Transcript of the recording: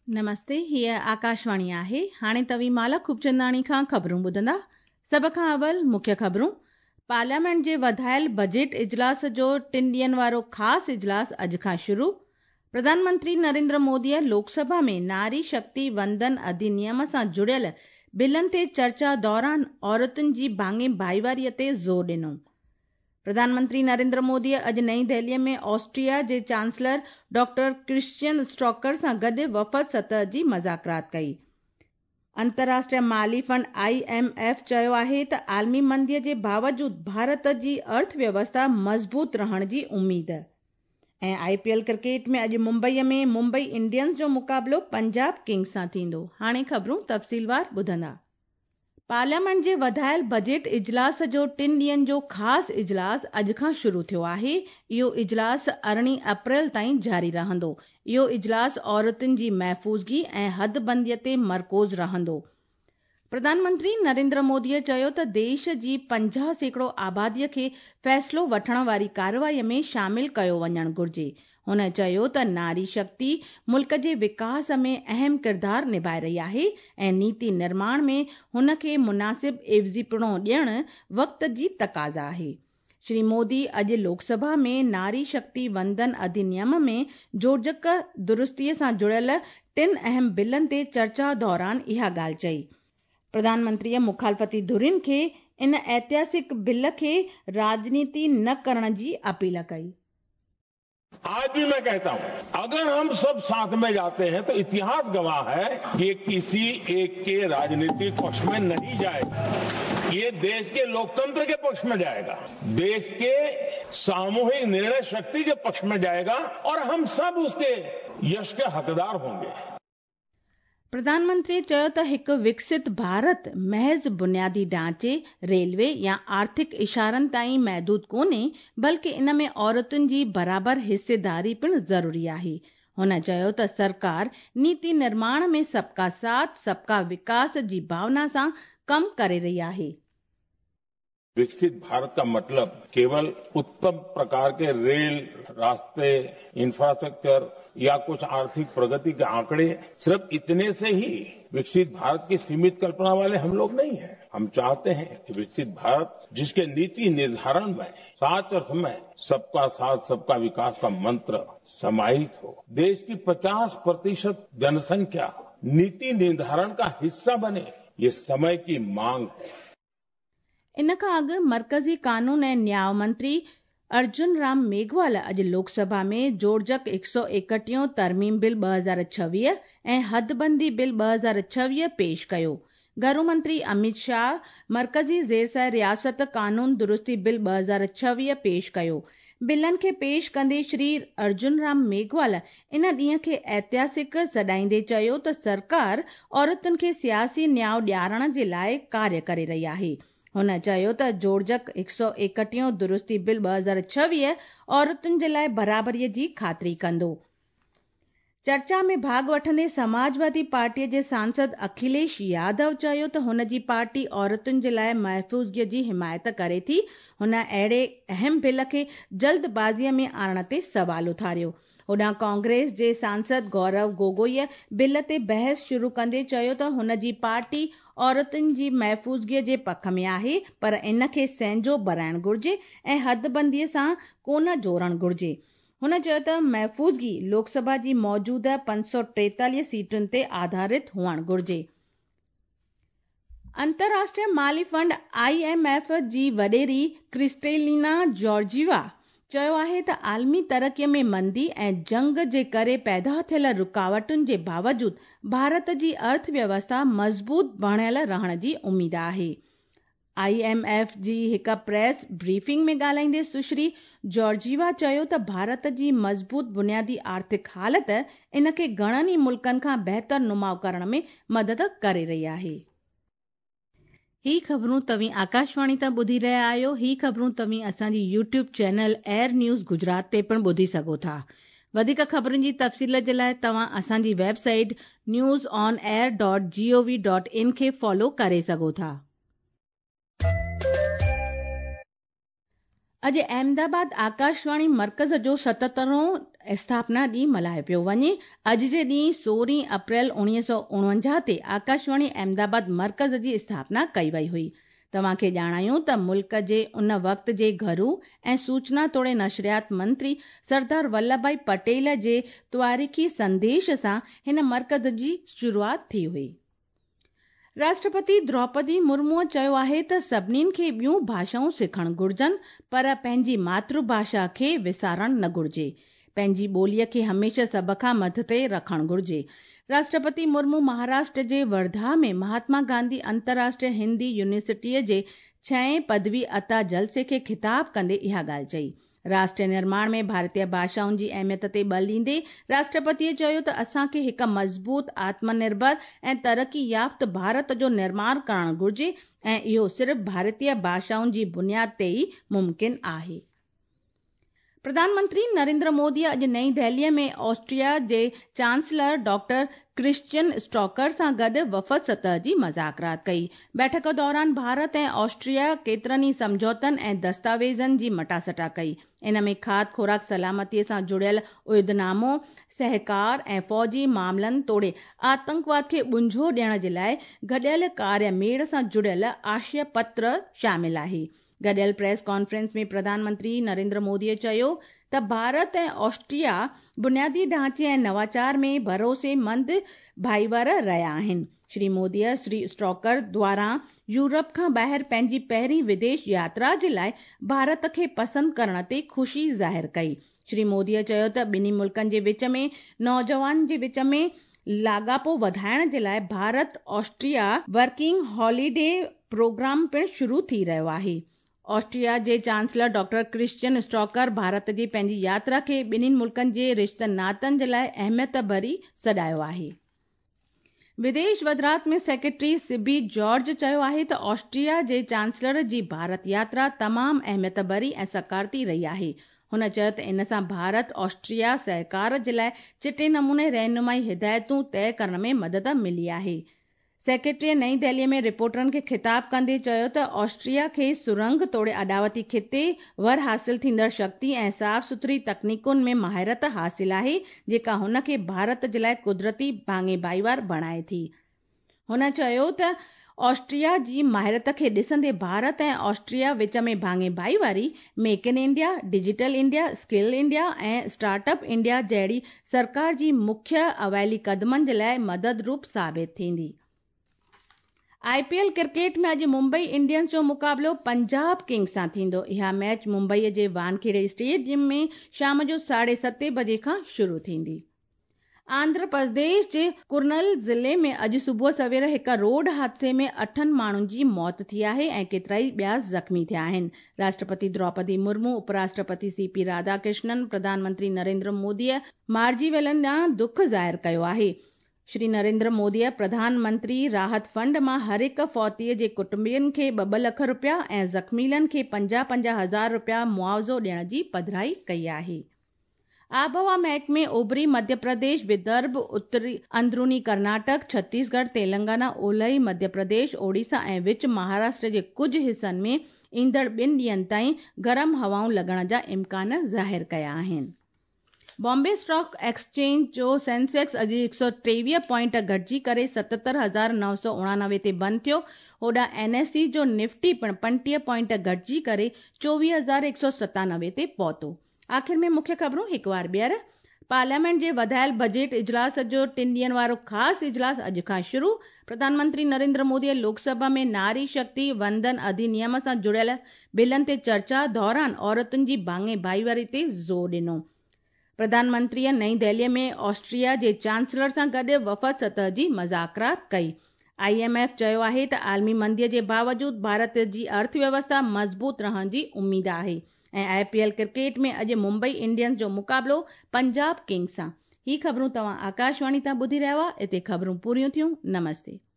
नमस्ते, हीअ आकाशवाणी आहे। हाणे तव्हीं माला खूबचंदाणी खां ख़बरूं ॿुधंदा। सभ खां अवल मुख्य ख़बरूं। पार्लियामेंट जे वधायल बजट इजलास जो 3 ॾींहनि वारो ख़ासि इजलास अॼु खां शुरू। प्रधानमंत्री नरेंद्र मोदीअ लोकसभा में नारी शक्ति वंदन अधिनियम सां जुड़ियल बिलनि ते चर्चा दौरान औरतुनि जी भाङे भाईवारीअ ते ज़ोर ॾिनो। प्रधानमंत्री नरेंद्र मोदीअ अॼु नई दिल्लीअ में ऑस्ट्रिया जे चांसलर डॉक्टर क्रिश्चियन स्टॉकर सां गॾु वफ़द सतह जी मुज़ाकरात कई। अंतर्राष्ट्रीय माली फंड IMF चयो आहे त आलमी मंदीअ जे बावजूदु भारत जी अर्थव्यवस्था मज़बूत रहण जी उमीद। ऐं IPL क्रिकेट में अॼु मुंबईअ में मुंबई इंडियंस जो मुक़ाबलो पंजाब किंग्स सां थींदो। हाणे ख़बरूं तफ़सीलवार ॿुधंदा। पार्लियामेंट जे वधायल बजट इजलास जो 3 ॾींहनि जो ख़ासि इजलास अॼु खां शुरू थियो आहे। इहो इजलास 18 अप्रैल ताईं जारी रहंदो। इहो इजलास औरतुनि जी महफ़ूज़गी ऐं हदबंदीअ ते मरकोज़ रहंदो। प्रधानमंत्री नरेंद्र मोदीअ चयो त देश जी 50% आबादीअ खे फ़ैसिलो वठण वारी कार्रवाईअ में शामिल कयो वञणु घुर्जे। हुन चयो त नारी शक्ति मुल्क जे विकास में अहम किरदारु निभाए रही आहे ऐं नीति निर्माण में हुन खे मुनासिब एवज़ीपणो ॾियणु वक़्त जी तक़ाज़ा आहे। श्री मोदी अॼु लोकसभा में नारी शक्ति वंदन अधिनियम में जोड़जक दुरुस्तीअ सां जुड़ियल 3 अहम बिलनि ते चर्चा दौरान इहा ॻाल्हि चई। प्रधानमंत्रीअ मुखालफ़ती धुरियुनि खे इन ऐतिहासिक बिल खे राजनीति न करण जी अपील कई। आज भी मैं कहता हूं, अगर हम सब साथ में जाते हैं तो इतिहास गवाह है कि ये किसी एक के राजनीतिक पक्ष में नहीं जाएगा। ये देश के लोकतंत्र के पक्ष में जाएगा, देश के सामूहिक निर्णय शक्ति के पक्ष में जाएगा और हम सब उसके यश के हकदार होंगे। प्रधानमंत्री चयो त हिकु विकसित भारत महज़ बुनियादी ढांचे, रेलवे या आर्थिक इशारनि ताईं महदूद कोन्हे, बल्कि इन में औरतुनि जी बराबर हिस्सेदारी पिणु ज़रूरी आहे। हुन चयो त सरकार नीति निर्माण में सबका साथ सबका विकास जी भावना सां कमु करे रही आहे। विकसित भारत का मतलब केवल उत्तम प्रकार के रेल, रास्ते, इंफ्रास्ट्रक्चर या कुछ आर्थिक प्रगति के आंकड़े सिर्फ इतने से ही विकसित भारत की सीमित कल्पना वाले हम लोग नहीं हैं। हम चाहते हैं कि विकसित भारत जिसके नीति निर्धारण में सच अर्थ में सबका साथ सबका विकास का मंत्र समाहित हो, देश की 50% जनसंख्या नीति निर्धारण का हिस्सा बने, ये समय की मांग है। इन खां अॻु मरकज़ी कानून ऐं न्याय मंत्री अर्जुन राम मेघवाल अॼु लोकसभा में जोड़जक 131 तरमीम बिल 2026 ऐं हदबंदी बिल 2026 पेश कयो। गृह मंत्री अमित शाह मरकज़ी ज़ेरसार रियासत कानून दुरुस्ती बिल 2026 पेश कयो। बिलनि खे पेश कंदे श्री अर्जुन राम मेघवाल इन ॾींहं खे ऐतिहासिक सॾाईंदे चयो त सरकार औरतुनि खे सियासी न्याय ॾियारण जे लाइ कार्य करे रही आहे। हुन चयो त जोड़जक 131 दुरुस्ती बिल 2026 औरतुनि जे लाइ बराबरीअ जी ख़ातिरी कंदो। चर्चा में भाग वठंदे समाजवादी पार्टीअ जे सांसद अखिलेश यादव चयो त हुन जी पार्टी औरतुनि जे लाइ महफ़ूज़गीअ जी हिमायत करे थी। हुन अहिड़े अहम बिल खे जल्दबाज़ीअ में आणण ते सवाल उथारियो। होॾां कांग्रेस जे सांसद गौरव गोगोईअ बिल ते बहस शुरू कंदे चयो त हुन जी पार्टी औरतुनि जी महफ़ूज़गीअ जे पख में आहे, पर इन खे संहिंजो बणाइणु घुर्जे ऐं हदबंदीअ सां कोन जोड़णु घुर्जे। हुन चयो त महफ़ूज़गी लोकसभा जी मौजूदा 543 सीटुनि ते आधारित हुअणु घुर्जे। अंतर्राष्ट्रीय माली फंड IMF जी वॾेरी क्रिस्टेलिना जॉर्जिवा चयो आहे त आलमी तरक़ीअ में मंदी ऐं जंग जे करे पैदा थियल रुकावटुनि जे बावजूदु भारत जी अर्थव्यवस्था मज़बूत बणियल रहण जी उमीद आहे। IMF जी हिक प्रेस ब्रीफिंग में ॻाल्हाईंदे सुश्री जॉर्जिवा चयो त भारत जी मज़बूत बुनियादी आर्थिक हालत इन खे घणनि ई मुल्कनि खां बहितर नुमाउ करण में मदद करे रही आहे। ही ख़बरूं तव्हीं आकाशवाणी तां ॿुधी रहिया आहियो। ही ख़बरूं तव्हीं असांजी YouTube channel air news Gujarat ते पिणु ॿुधी सघो था। वधीक ख़बरुनि जी तफ़सील जे लाइ तव्हां असांजी वेबसाइट newsonair.gov.in खे फॉलो करे सघो था। अॼु अहमदाबाद आकाशवाणी मर्कज़ जो 77हों स्थापना ॾींहुं मल्हायो पियो वञे। अॼु जे ॾींहुं 16 अप्रैल 1949 ते आकाशवाणी अहमदाबाद मर्कज़ जी स्थापना कई वई हुई। तव्हांखे ॼाणायूं त मुल्क जे उन वक़्त जे घरू ऐं सूचना तोड़े नशरियात मंत्री सरदार वल्लभ भाई पटेल जे तवारीख़ी संदेश सां हिन मर्कज़ जी शुरूआत थी हुई। राष्ट्रपति द्रौपदी मुर्मूअ चयो आहे त सभिनीनि खे ॿियूं भाषाऊं सिखणु घुर्जनि, पर पंहिंजी मातृभाषा खे विसारणु न घुर्जे। पंहिंजी ॿोलीअ खे हमेशह सभ खां मथे रखणु घुर्जे। राष्ट्रपति मुर्मू महाराष्ट्र जे वर्धा में महात्मा गांधी अंतर्राष्ट्रीय हिंदी यूनिवर्सिटीअ जे 6हें पदवी अता जलसे खे ख़िताब कंदे इहा ॻाल्हि चई। राष्ट्र निर्माण में भारतीय भाषाउनि जी अहमियत ते बल ॾींदे राष्ट्रपतिअ चयो त असांखे हिकु मज़बूत आत्मनिर्भर ऐं तरक़ी याफ़्त भारत जो निर्माण करणु घुर्जे ऐं इहो सिर्फ़ भारतीय भाषाउनि जी बुनियाद ते ई मुमकिन आहे। प्रधानमंत्री नरेंद्र मोदी अॼु नई दिल्लीअ में ऑस्ट्रिया जे चांसलर डॉक्टर क्रिश्चियन स्टॉकर सां गॾु वफ़द सतह जी मुज़ाकरात कई। बैठक दौरान भारत ऐं ऑस्ट्रिया केतिरनि ई समझौतनि ऐं दस्तावेज़नि जी मटासटा कई। इन में खाद्य खुराक सलामतीअ सां जुड़ियल उहिदनामो, सहकार ऐं फ़ौजी मामलनि तोड़े आतंकवाद खे ॿुंझो ॾियण जे लाइ गॾियल कार्य मेड़ सां जुड़ियल आशय पत्र शामिल आहे। गॾियल प्रेस कॉन्फ्रेंस में प्रधानमंत्री नरेंद्र मोदीअ चयो त भारत ऐं ऑस्ट्रिया बुनियादी ढांचे ऐं नवाचार में भरोसेमंद भाईवार रहिया आहिनि। श्री मोदीअ श्री स्टॉकर द्वारा यूरोप खां ॿाहिरि पंहिंजी पहिरीं विदेश यात्रा जे लाइ भारत खे पसंदि करण ते ख़ुशी ज़ाहिर कई। श्री मोदीअ चयो त ॿिन्ही मुल्कनि जे विच में नौजवान जे विच में लाॻापो वधाइण जे लाइ Bharat Austria working holiday programme पिणु शुरू थी रहियो आहे। ऑस्ट्रिया जे chancellor doctor Christian Stocker Bharat जी पंहिंजी यात्रा खे ॿिन्हिनि मुल्कनि जे रिश्ते नातनि जे लाइ अहमियत भरी सॾायो आहे। विदेश वज़ारत में सेक्रेटरी सिबी जॉर्ज चयो आहे त ऑस्ट्रिया जे चांसलर जी भारत यात्रा तमामु अहमियत भरी ऐं सकारती रही आहे। हुन चयो त इन सां भारत ऑस्ट्रिया सहकार जे लाइ चिटे नमूने रहनुमाई हिदायतूं तय करण में मदद मिली आहे। सेक्रेटरी नई दिल्लीअ में रिपोर्टरनि खे ख़िताब कंदे चयो त ऑस्ट्रिया खे सुरंग तोड़े अॾावती खिते वर हासिल थींदड़ शक्ति ऐं साफ़ सुथरी तकनीकुनि में माहिरत हासिल आहे, जेका हुन खे भारत जे लाइ कुदरती भाङे भाईवार बणाए थी। हुन चयो त ऑस्ट्रिया जी माहिरत खे ॾिसंदे भारत ऐं ऑस्ट्रिया विच में भाङे भाईवारी make in India, digital India, skill India ऐं स्टार्टअप इंडिया जहिड़ी सरकार जी मुख्य अवैली कदमनि जे लाइ मदद रूप साबित थींदी। आईपीएल क्रिकेट में अॼु मुंबई इंडियंस जो मुक़ाबिलो पंजाब किंग्स सां थींदो। इहा मैच मुंबईअ जे वानखेड़े स्टेडियम में शाम जो 7:30 बजे खां शुरू थींदी। आंध्र प्रदेश जे कुर्नल ज़िले में अॼु सुबुह सवेर हिकु रोड हादसे में 8 माण्हुनि जी मौत थी आहे ऐं केतिराई ॿिया ज़ख़्मी थिया आहिनि। राष्ट्रपति द्रौपदी मुर्मू, उपराष्ट्रपति सीपी राधाकृष्णन, प्रधानमंत्री नरेंद्र मोदीअ मारिजी वियलनि ॾांहुं दुख ज़ाहिर कयो आहे। श्री नरेंद्र मोदीअ प्रधानमंत्री राहत फंड मां हर हिक फौतीअ जे कुटुंबियनि खे 2 लख रुपया ऐं ज़ख़्मीलनि खे 50-50 हज़ार रुपया मुआवज़ो ॾियण जी पधिराई कई आहे। आबहवा महकमे ओभरी मध्य प्रदेश, विदर्भ, उत्तरी अंदरूनी कर्नाटक, छत्तीसगढ़, तेलंगाना, ओलही मध्य प्रदेश, ओडिशा ऐं विच महाराष्ट्र जे कुझु हिसनि में ईंदड़ 2 ॾींहनि ताईं गरम हवाऊं लॻण जा इम्कान ज़ाहिर कया आहिनि। बॉम्बे स्टॉक एक्सचेंज जो सेंसेक्स अॼु 123 पॉइंट घटिजी करे 77,989 ते बंदि थियो। होॾां एनएसई जो निफ्टी पिणु 35 पॉइंट घटिजी करे 24,197 ते पहुतो। आख़िर में मुख्य ख़बरूं हिकु बार ॿीहर। पार्लियामेंट जे वधायल बजट इजलास जो 3 ॾींहनि वारो ख़ासि इजलास अॼु खां शुरू। प्रधानमंत्री नरेंद्र मोदीअ लोकसभा में नारी शक्ति वंदन अधिनियम सां जुड़ियल बिलनि ते चर्चा दौरान औरतुनि जी भाङे भाईवारी ते ज़ोर ॾिनो। प्रधानमंत्रीअ नई दिल्लीअ में ऑस्ट्रिया जे चांसलर सां गॾु वफ़द सतह जी मुज़ाकरात कई। IMF चयो आहे त आलमी मंदीअ जे बावजूदि भारत जी अर्थव्यवस्था मज़बूत रहण जी उमीद आहे। ऐं IPL क्रिकेट में अॼु मुंबई इंडियंस जो मुक़ाबिलो पंजाब किंग्स सां। ही ख़बरूं तव्हां आकाशवाणी तां ॿुधी रहिया हुआ। इते ख़बरूं पूरियूं थियूं। नमस्ते।